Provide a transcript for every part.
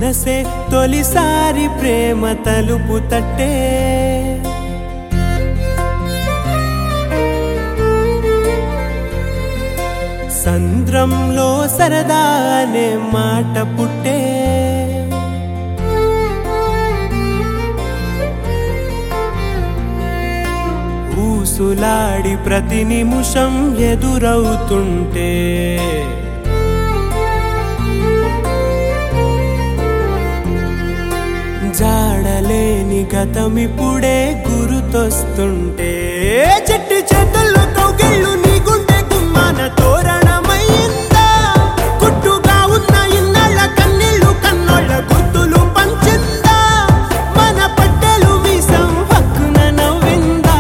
మనసే తొలిసారి ప్రేమ తలుపు తట్టే సంద్రంలో సరదా అనే మాట పుట్టే ఊసులాడి ప్రతి నిమిషం ఎదురవుతుంటే జాడలేని గతమిప్పుడే గుర్తొస్తుంటే చెట్టు చేతుల్లో కౌగిళ్ళు నీ గుండె గుమ్మాన తోరణమైందా గుట్టుగా ఉన్న ఇన్నాళ్ళ కన్నీళ్ళు కన్నోళ్ళ గుర్తులు పంచిందా మన పట్టెలు మీసం హక్కున నవ్విందా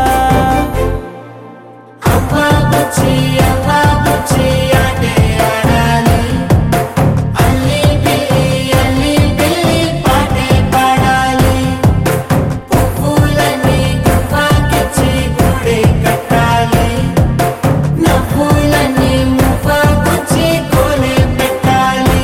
అవ్వా బుచ్చి ఆడే ఆడాలి అల్లి బిల్లి పాటే పాడాలి పువ్వులని గువ్వకిచ్చి గుడి కట్టాలి నవ్వులని మువ్వకొచ్చి కోలే పెట్టాలి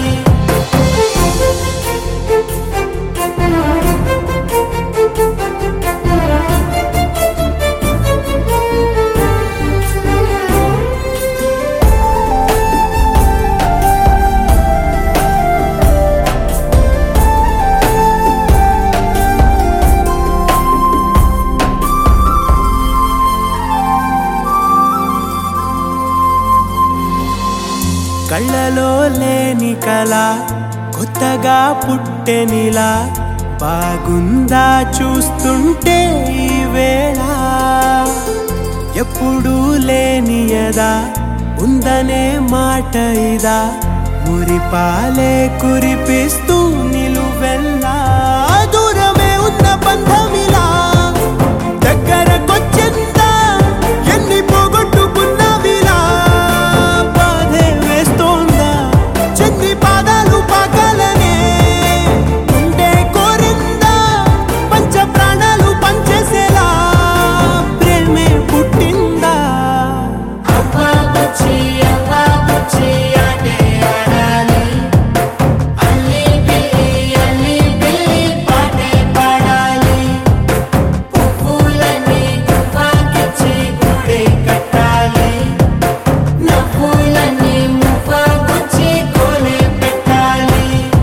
కళ్ళలో లేని కళ కొత్తగా పుట్టెనిలా బాగుందా చూస్తుంటే ఈ వేళ ఎప్పుడూ లేని యదా ఉందనే మాట ఇదా మురిపాలే కురిపిస్తూ నిలువెల్లా దూరమే ఉన్న బంధమిలా దగ్గరకొచ్చిందా ఎన్ని పోగొట్టుకున్నవిలా బాధే వేస్తోందా చెంది పాదాలు పాకాలనే ఉండే కోరిందా పంచ ప్రాణాలు పంచేసేలా ప్రేమే పుట్టిందా అవ్వా బుచ్చి ఆడే ఆడాలి అల్లి బిల్లి పాటే పాడాలి పువ్వులని గువ్వకిచ్చి గుడి కట్టాలి నవ్వులని మువ్వకొచ్చి కోలే పెట్టాలి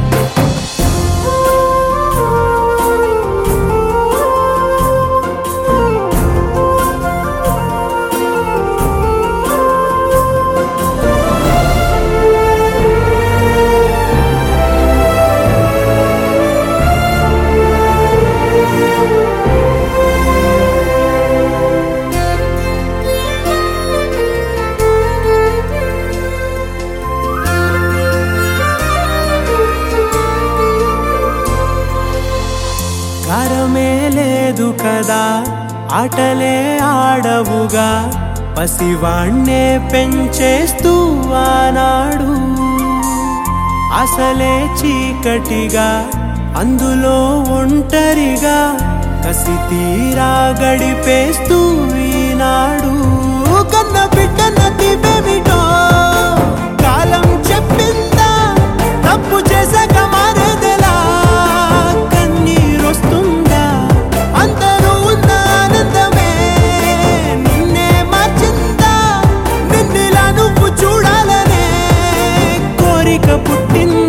కారమే లేదు కదా ఆటలే ఆడవుగా పసివాణ్ణే పెంచేస్తూ ఆనాడు అసలే చీకటిగా అందులో ఒంటరిగా కసి తీరా గడిపేస్తూ ఈనాడు కన్న బిడ్డ నదివేమిటో కాలం చెప్పిందా తప్పు చేశాక మారేదెలా కన్నీరొస్తుందా అందరూ ఉన్న ఆనందమే నిన్నే మార్చిందా నిన్నిలా నువ్వు చూడాలనే కోరిక పుట్టిందా